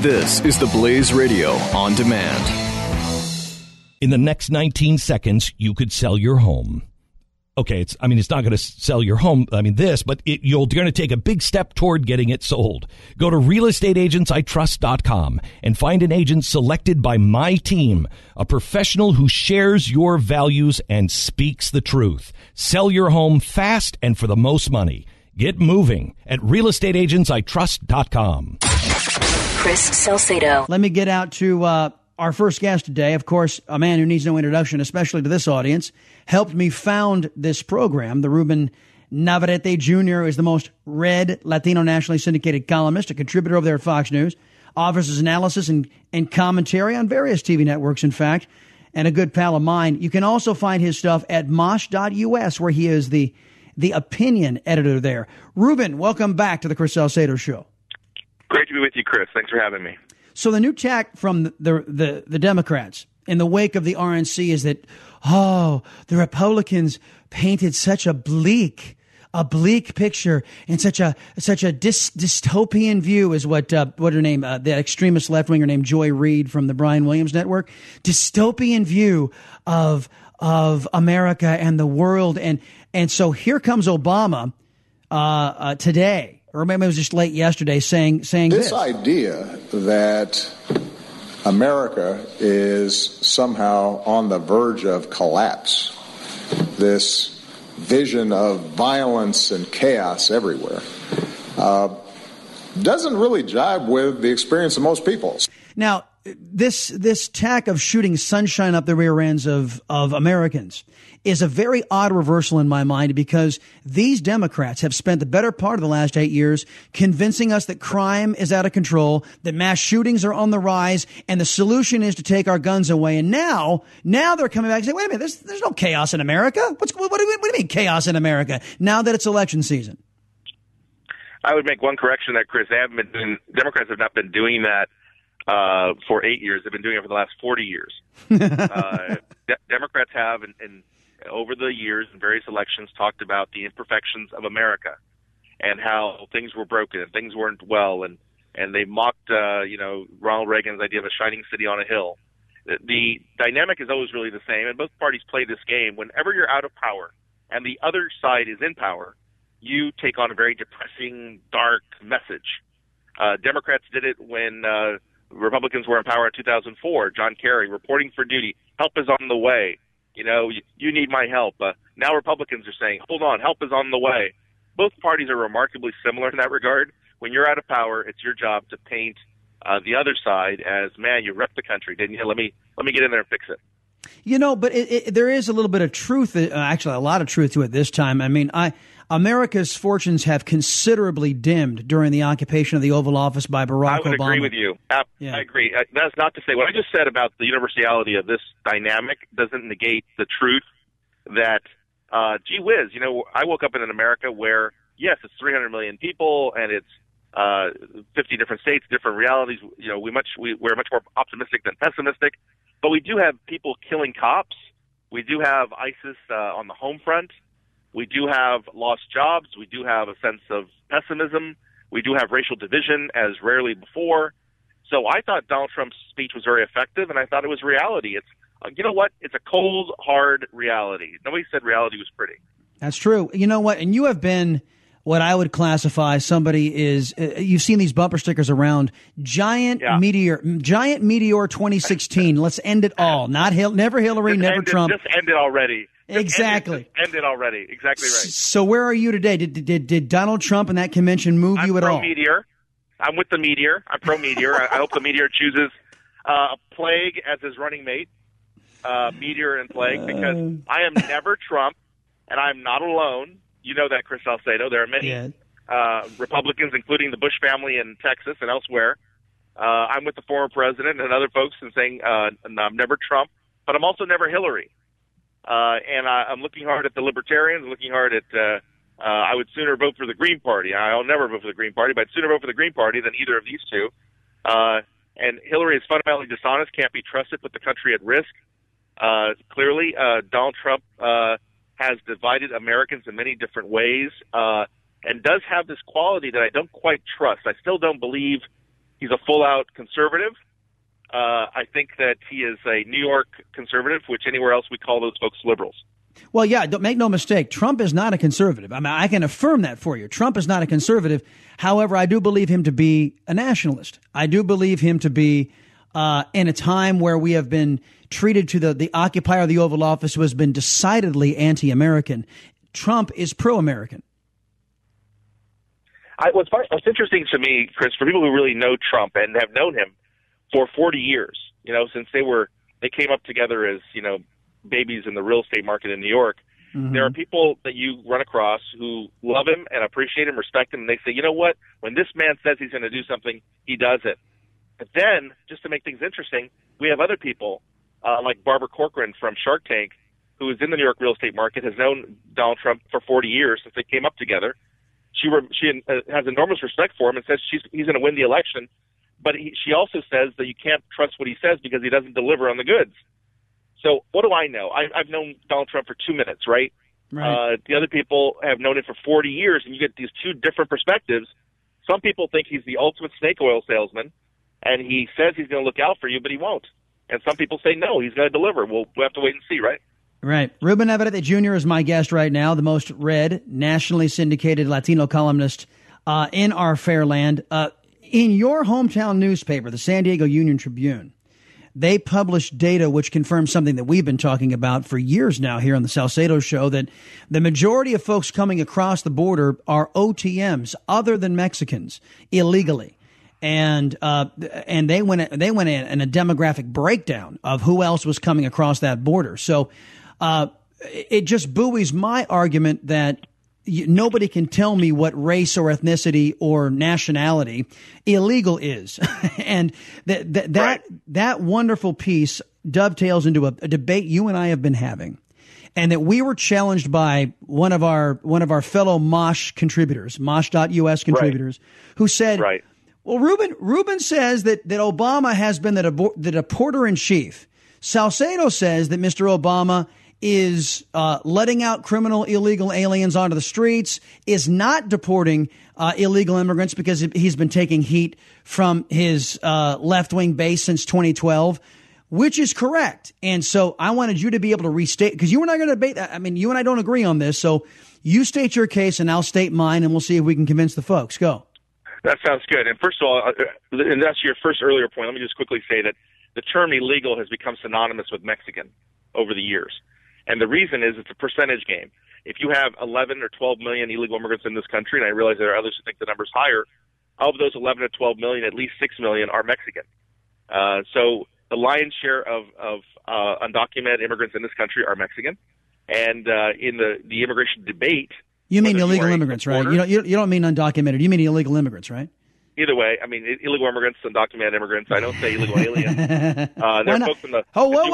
This is the Blaze Radio on demand. In the next 19 seconds, you could sell your home. Okay, it's not going to sell your home, but you're going to take a big step toward getting it sold. Go to realestateagentsitrust.com and find an agent selected by my team, a professional who shares your values and speaks the truth. Sell your home fast and for the most money. Get moving at realestateagentsitrust.com. Chris Salcedo. Let me get out to our first guest today. Of course, a man who needs no introduction, especially to this audience, helped me found this program. The Ruben Navarrete Jr. is the most read Latino nationally syndicated columnist, a contributor over there at Fox News, offers his analysis and commentary on various TV networks, in fact, and a good pal of mine. You can also find his stuff at mosh.us, where he is the opinion editor there. Ruben, welcome back to the Chris Salcedo Show. Great to be with you, Chris. Thanks for having me. So the new tack from the Democrats in the wake of the RNC is that, the Republicans painted such a bleak picture and such a dystopian view is what her name, the extremist left winger named Joy Reid from the Brian Williams Network, dystopian view of America and the world, and so here comes Obama today. Or maybe it was just late yesterday saying this idea that America is somehow on the verge of collapse, this vision of violence and chaos everywhere, doesn't really jibe with the experience of most people. Now, this tack of shooting sunshine up the rear ends of Americans is a very odd reversal in my mind, because these Democrats have spent the better part of the last 8 years convincing us that crime is out of control, that mass shootings are on the rise, and the solution is to take our guns away. And now they're coming back and saying, wait a minute, there's no chaos in America. What do you mean chaos in America now that it's election season? I would make one correction there, Chris. Democrats have not been doing that for 8 years. They've been doing it for the last 40 years. Democrats have, and over the years in various elections, talked about the imperfections of America and how things were broken and things weren't well, and they mocked Ronald Reagan's idea of a shining city on a hill. The dynamic is always really the same, and both parties play this game. Whenever you're out of power and the other side is in power, you take on a very depressing, dark message. Democrats did it when Republicans were in power in 2004. John Kerry, reporting for duty, help is on the way. You need my help. Now Republicans are saying, hold on, help is on the way. Both parties are remarkably similar in that regard. When you're out of power, it's your job to paint the other side as, man, you wrecked the country, didn't you? Let me get in there and fix it. But there is a little bit of truth, actually a lot of truth to it this time. America's fortunes have considerably dimmed during the occupation of the Oval Office by Barack Obama. I would agree with you. I agree. That's not to say what I just said about the universality of this dynamic doesn't negate the truth that, gee whiz, I woke up in an America where, yes, it's 300 million people and it's 50 different states, different realities. We're much more optimistic than pessimistic, but we do have people killing cops. We do have ISIS on the home front. We do have lost jobs. We do have a sense of pessimism. We do have racial division as rarely before. So I thought Donald Trump's speech was very effective, and I thought it was reality. It's you know what? It's a cold, hard reality. Nobody said reality was pretty. That's true. You know what? And you have been what I would classify somebody is, you've seen these bumper stickers around, Giant Meteor 2016. Let's end it all. Never Hillary, never Trump. Just end it already. Exactly. End it already. Exactly right. So where are you today? Did Donald Trump and that convention move you at all? I'm pro-Meteor. I'm with the Meteor. I'm pro-Meteor. I hope the Meteor chooses Plague as his running mate, Meteor and Plague, because I am never Trump, and I'm not alone. You know that, Chris Salcedo. There are many Republicans, including the Bush family in Texas and elsewhere. I'm with the former president and other folks and saying I'm never Trump, but I'm also never Hillary. And I'm looking hard at the Libertarians, looking hard at I would sooner vote for the Green Party. I'll never vote for the Green Party, but I'd sooner vote for the Green Party than either of these two. And Hillary is fundamentally dishonest, can't be trusted, put the country at risk. Clearly, Donald Trump has divided Americans in many different ways and does have this quality that I don't quite trust. I still don't believe He's a full-out conservative. I think that he is a New York conservative, which anywhere else we call those folks liberals. Well, yeah, don't make no mistake. Trump is not a conservative. I mean, I can affirm that for you. Trump is not a conservative. However, I do believe him to be a nationalist. I do believe him to be in a time where we have been treated to the occupier of the Oval Office who has been decidedly anti-American. Trump is pro-American. What's interesting to me, Chris, for people who really know Trump and have known him for 40 years, since they came up together as, babies in the real estate market in New York, there are people that you run across who love him and appreciate him, respect him, and they say, you know what, when this man says he's going to do something, he does it. But then, just to make things interesting, we have other people, like Barbara Corcoran from Shark Tank, who is in the New York real estate market, has known Donald Trump for 40 years since they came up together. She has enormous respect for him and says he's going to win the election, but she also says that you can't trust what he says because he doesn't deliver on the goods. So what do I know? I've known Donald Trump for 2 minutes, right? The other people have known him for 40 years, and you get these two different perspectives. Some people think he's the ultimate snake oil salesman, and he says he's going to look out for you, but he won't. And some people say, no, he's going to deliver. We'll have to wait and see, right? Right. Ruben Navarrete Jr. is my guest right now, the most read, nationally syndicated Latino columnist in our fair land. In your hometown newspaper, the San Diego Union-Tribune, they published data which confirms something that we've been talking about for years now here on the Salcedo Show, that the majority of folks coming across the border are OTMs, other than Mexicans, illegally. And they went in a demographic breakdown of who else was coming across that border. So it just buoys my argument that nobody can tell me what race or ethnicity or nationality illegal is. And that wonderful piece dovetails into a debate you and I have been having, and that we were challenged by one of our fellow Mosh contributors, Mosh.us contributors, who said, well, Ruben says that Obama has been the deporter in chief. Salcedo says that Mr. Obama is letting out criminal illegal aliens onto the streets, is not deporting illegal immigrants because he's been taking heat from his left-wing base since 2012, which is correct. And so I wanted you to be able to restate, because you and I are going to debate that. I mean, you and I don't agree on this. So you state your case and I'll state mine, and we'll see if we can convince the folks. Go. That sounds good. And first of all, and that's your first earlier point, let me just quickly say that the term illegal has become synonymous with Mexican over the years. And the reason is it's a percentage game. If you have 11 or 12 million illegal immigrants in this country, and I realize there are others who think the number's higher, of those 11 to 12 million, at least 6 million are Mexican. So the lion's share of undocumented immigrants in this country are Mexican. And in the immigration debate... You mean illegal immigrants, right? You don't mean undocumented. You mean illegal immigrants, right? Either way, I mean illegal immigrants, undocumented immigrants. I don't say illegal aliens. There are folks in the...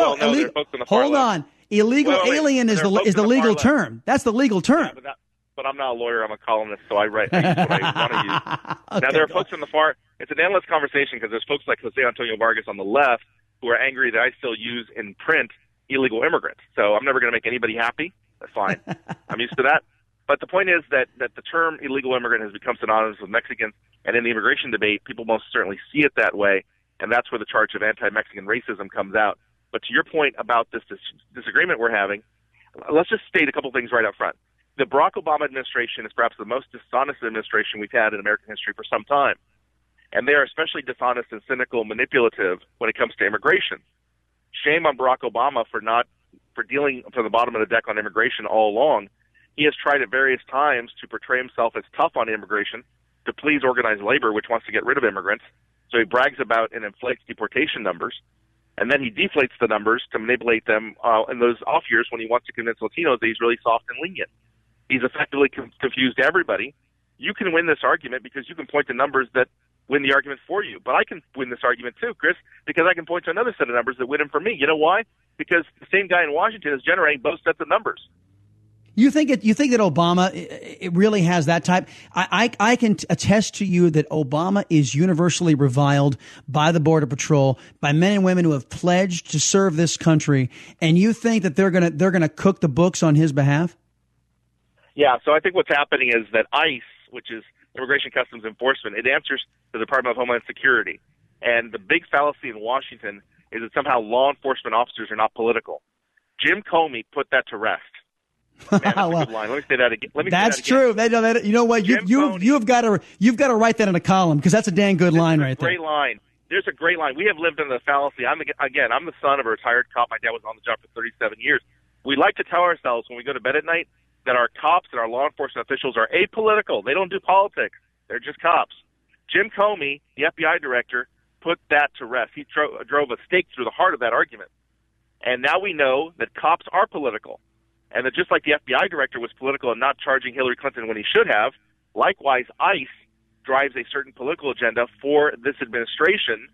Hold on. Illegal alien is the legal term. That's the legal term. Yeah, but I'm not a lawyer. I'm a columnist, so I write what I want to use. Okay, now, there are folks on the far... It's an endless conversation because there's folks like Jose Antonio Vargas on the left who are angry that I still use in print illegal immigrants. So I'm never going to make anybody happy. That's fine. I'm used to that. But the point is that the term illegal immigrant has become synonymous with Mexicans, and in the immigration debate, people most certainly see it that way, and that's where the charge of anti-Mexican racism comes out. But to your point about this disagreement we're having, let's just state a couple things right up front. The Barack Obama administration is perhaps the most dishonest administration we've had in American history for some time, and they are especially dishonest and cynical, manipulative when it comes to immigration. Shame on Barack Obama for dealing from the bottom of the deck on immigration all along. He has tried at various times to portray himself as tough on immigration to please organized labor, which wants to get rid of immigrants. So he brags about and inflates deportation numbers, and then he deflates the numbers to manipulate them in those off years when he wants to convince Latinos that he's really soft and lenient. He's effectively confused everybody. You can win this argument because you can point to numbers that win the argument for you. But I can win this argument too, Chris, because I can point to another set of numbers that win him for me. You know why? Because the same guy in Washington is generating both sets of numbers. You think that Obama it really has that type? I can attest to you that Obama is universally reviled by the Border Patrol, by men and women who have pledged to serve this country, and you think that they're gonna cook the books on his behalf? Yeah, so I think what's happening is that ICE, which is Immigration Customs Enforcement. It answers to the Department of Homeland Security. And the big fallacy in Washington is that somehow law enforcement officers are not political. Jim Comey put that to rest. Man, that's a good line. Let me say that again. That's true. You know what? You've got to write that in a column because that's a dang good line right there. Great line. There's a great line. We have lived under the fallacy. I'm the son of a retired cop. My dad was on the job for 37 years. We like to tell ourselves when we go to bed at night that our cops and our law enforcement officials are apolitical. They don't do politics. They're just cops. Jim Comey, the FBI director, put that to rest. He drove a stake through the heart of that argument. And now we know that cops are political. And that just like the FBI director was political in not charging Hillary Clinton when he should have, likewise, ICE drives a certain political agenda for this administration.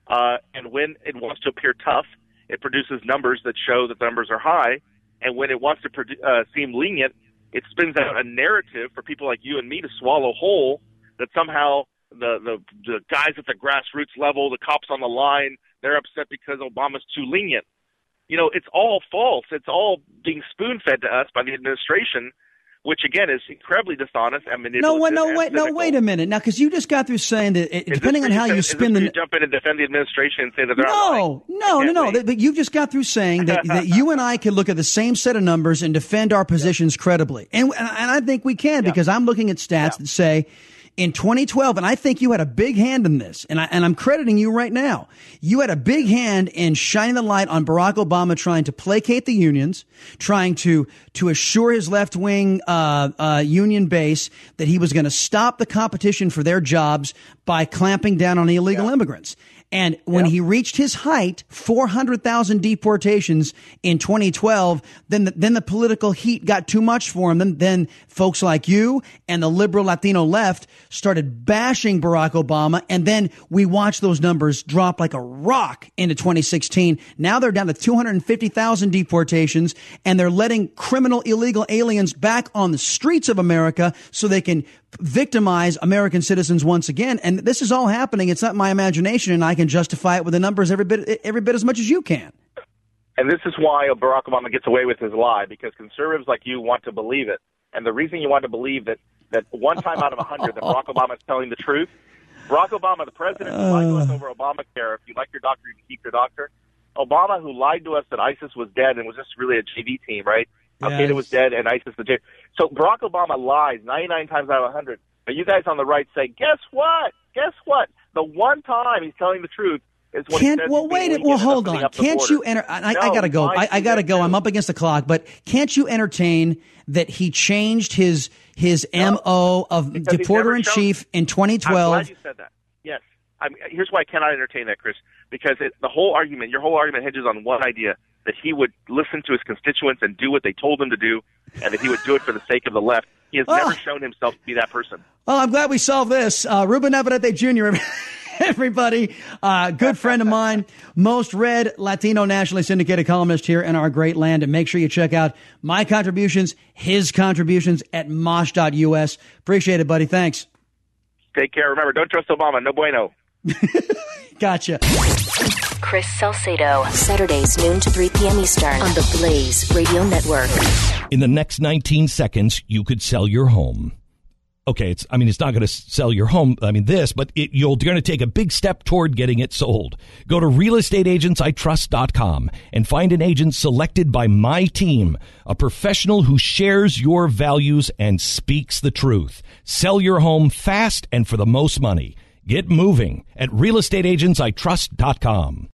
And when it wants to appear tough, it produces numbers that show that the numbers are high. And when it wants to seem lenient, it spins out a narrative for people like you and me to swallow whole that somehow the guys at the grassroots level, the cops on the line, they're upset because Obama's too lenient. You know, it's all false. It's all being spoon-fed to us by the administration, which, again, is incredibly dishonest and manipulative. Wait a minute. Now, because you just got through saying that depending on how you spin the... You jump in and defend the administration and say that they're not lying. No. But you just got through saying that you and I can look at the same set of numbers and defend our positions credibly. And I think we can because I'm looking at stats that say... In 2012, and I think you had a big hand in this, and I'm crediting you right now. You had a big hand in shining the light on Barack Obama trying to placate the unions, trying to assure his left-wing union base that he was going to stop the competition for their jobs by clamping down on illegal immigrants. And when he reached his height, 400,000 deportations in 2012, then the political heat got too much for him. Then folks like you and the liberal Latino left started bashing Barack Obama. And then we watched those numbers drop like a rock into 2016. Now they're down to 250,000 deportations, and they're letting criminal illegal aliens back on the streets of America so they can victimize American citizens once again. And this is all happening. It's not my imagination, and I can justify it with the numbers every bit as much as you can. And this is why Barack Obama gets away with his lie, because conservatives like you want to believe it. And the reason you want to believe that one time out of 100 that Barack Obama is telling the truth, Barack Obama, the president who lied to us over Obamacare, if you like your doctor, you can keep your doctor. Obama, who lied to us that ISIS was dead and was just really a JV team, right? Al-Qaeda was dead and ISIS was dead. So Barack Obama lies 99 times out of 100. But you guys on the right say, guess what? Guess what? The one time he's telling the truth is when he says hold on. Can't you enter? I got to go. I got to go. I'm up against the clock. But can't you entertain that he changed his MO of deporter-in-chief in 2012? I'm glad you said that. Yes. Here's why I cannot entertain that, Chris. Because your whole argument hinges on one idea, that he would listen to his constituents and do what they told him to do, and that he would do it for the sake of the left. He has never shown himself to be that person. Well, I'm glad we solved this. Ruben Navarrete Jr., everybody, good friend of mine, most read Latino nationally syndicated columnist here in our great land. And make sure you check out my contributions, his contributions at mosh.us. Appreciate it, buddy. Thanks. Take care. Remember, don't trust Obama. No bueno. Gotcha. Chris Salcedo, Saturdays noon to 3 p.m. Eastern on the Blaze Radio Network. In the next 19 seconds, you could sell your home. Okay, it's not going to sell your home, but you're going to take a big step toward getting it sold. Go to realestateagentsitrust.com and find an agent selected by my team, a professional who shares your values and speaks the truth. Sell your home fast and for the most money. Get moving at realestateagentsitrust.com.